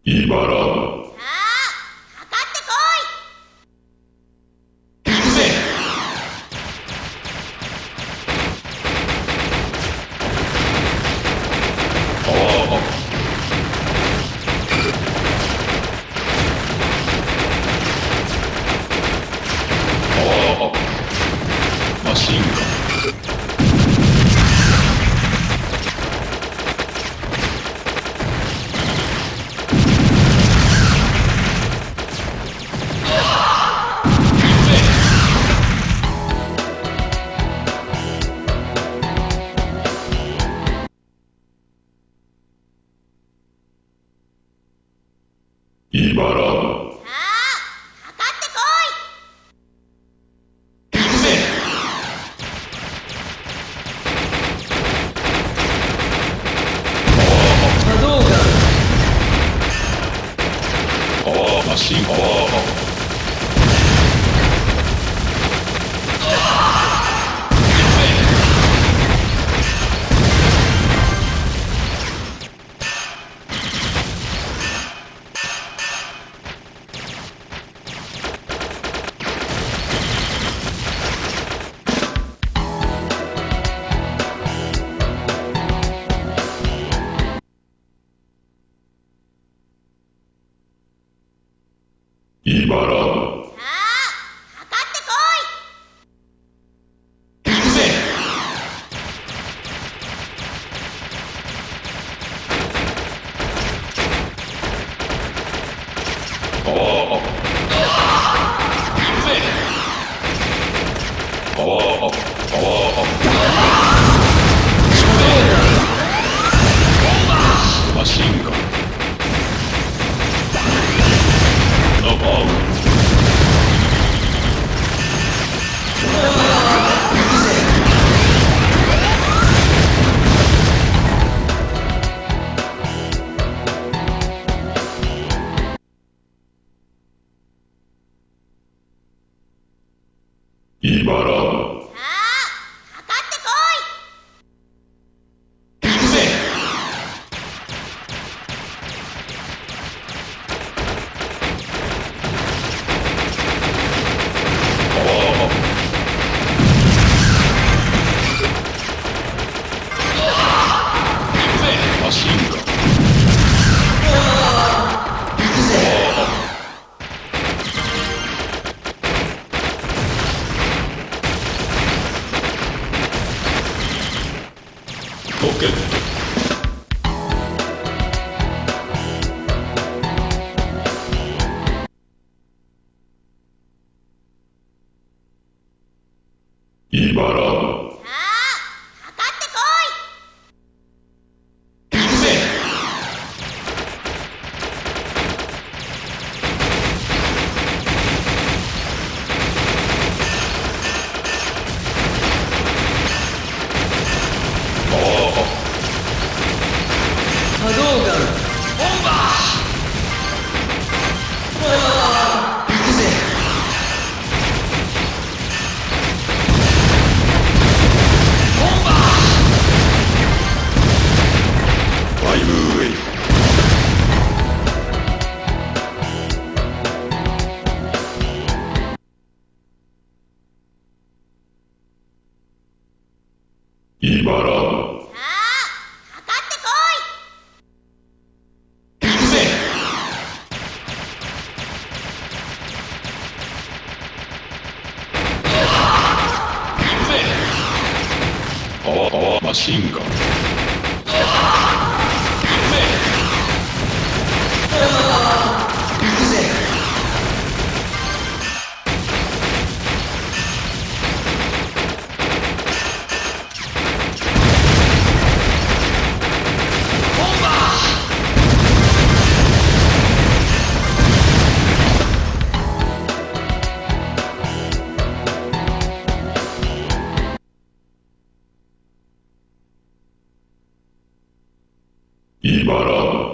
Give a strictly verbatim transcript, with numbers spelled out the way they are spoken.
茨。 さあ、かかってこい。 行くぜ。ああ。ああ。マシンガン。茨。 さあ、かかってこ行くぜ。 波動ガン。 ああ、マシンガン。ああ。茨。 い。さあ、かかってこい。 行くぜ。ああ。行くぜ。ああ。ああ。マシンガン。ナパーム。茨。 さあ、かかってこい。 行くぜ。ああ。行くぜ。マシンガン。 行くぜ。 ああ。ロケット。茨。 さあ、かかってこい。 行くぜ。ああ。 波動ガン。 ボンバ行くぜ。 ーボンバーファイブウェイ。茨。 さあ、かかってこい。 行くぜ。行くぜ。パワーパワーマシンガン。行くぜ。 行くぜ。 ボンバー茨。